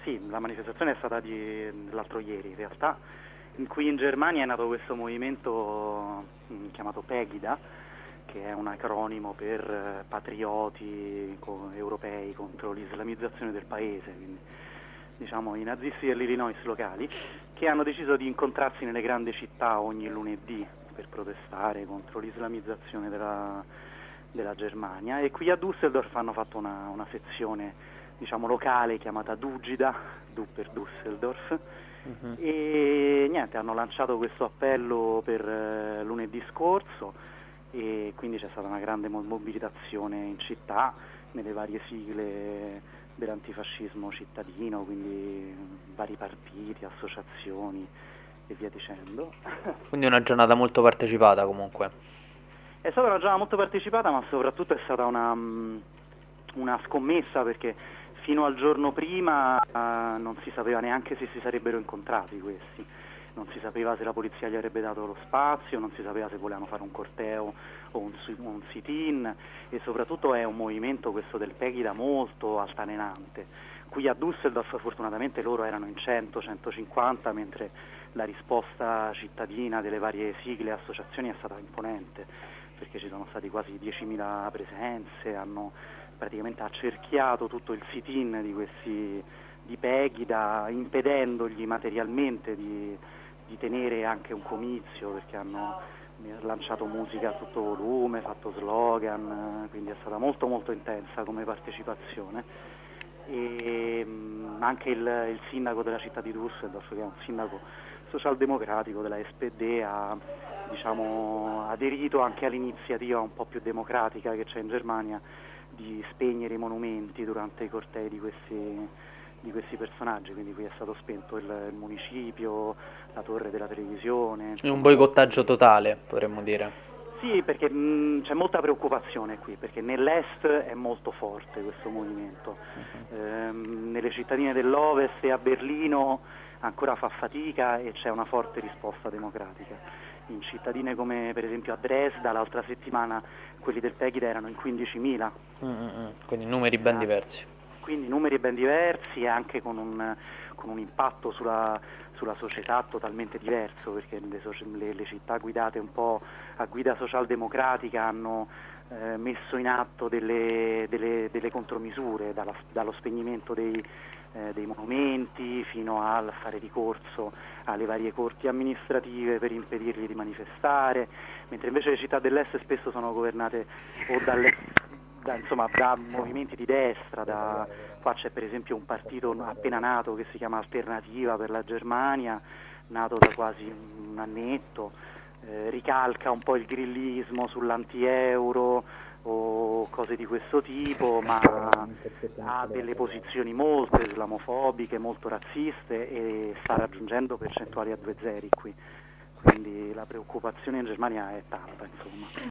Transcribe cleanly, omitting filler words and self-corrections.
Sì, la manifestazione è stata l'altro ieri in realtà, in cui in Germania è nato questo movimento chiamato Pegida, che è un acronimo per patrioti europei contro l'islamizzazione del paese, quindi diciamo i nazisti dell'Illinois locali, che hanno deciso di incontrarsi nelle grandi città ogni lunedì per protestare contro l'islamizzazione della Germania, e qui a Düsseldorf hanno fatto una sezione diciamo locale chiamata Dugida, Du per Düsseldorf, e niente, hanno lanciato questo appello per lunedì scorso, e quindi c'è stata una grande mobilitazione in città nelle varie sigle dell'antifascismo cittadino, quindi vari partiti, associazioni e via dicendo. Quindi una giornata molto partecipata comunque. È stata una giornata molto partecipata, ma soprattutto è stata una scommessa, perché fino al giorno prima non si sapeva neanche se si sarebbero incontrati questi, non si sapeva se la polizia gli avrebbe dato lo spazio, non si sapeva se volevano fare un corteo o un sit-in, e soprattutto è un movimento, questo del Pegida, molto altalenante. Qui a Düsseldorf fortunatamente loro erano in 100-150, mentre la risposta cittadina delle varie sigle e associazioni è stata imponente, perché ci sono stati quasi 10.000 presenze, hanno praticamente accerchiato tutto il sit-in di Pegida, impedendogli materialmente di tenere anche un comizio, perché hanno lanciato musica a tutto volume, fatto slogan, quindi è stata molto molto intensa come partecipazione. E anche il sindaco della città di Düsseldorf, che è un sindaco socialdemocratico della SPD, ha aderito anche all'iniziativa un po' più democratica che c'è in Germania di spegnere i monumenti durante i cortei di questi personaggi, quindi qui è stato spento il municipio, la torre della televisione. È un boicottaggio totale, potremmo dire. Sì, perché c'è molta preoccupazione qui, perché nell'est è molto forte questo movimento, nelle cittadine dell'ovest e a Berlino ancora fa fatica e c'è una forte risposta democratica. In cittadine come per esempio a Dresda l'altra settimana quelli del Pegida erano in 15.000. Quindi numeri ben diversi. Quindi numeri ben diversi, e anche con un impatto sulla società totalmente diverso, perché le città guidate un po' a guida socialdemocratica hanno messo in atto delle contromisure, dallo spegnimento dei monumenti fino al fare ricorso alle varie corti amministrative per impedirgli di manifestare, mentre invece le città dell'est spesso sono governate o da movimenti di destra. Qua c'è per esempio un partito appena nato che si chiama Alternativa per la Germania, nato da quasi un annetto, ricalca un po' il grillismo sull'anti-euro o cose di questo tipo, ma ha delle posizioni molto islamofobiche, molto razziste, e sta raggiungendo percentuali a 2 zeri qui, quindi la preoccupazione in Germania è tanta, insomma.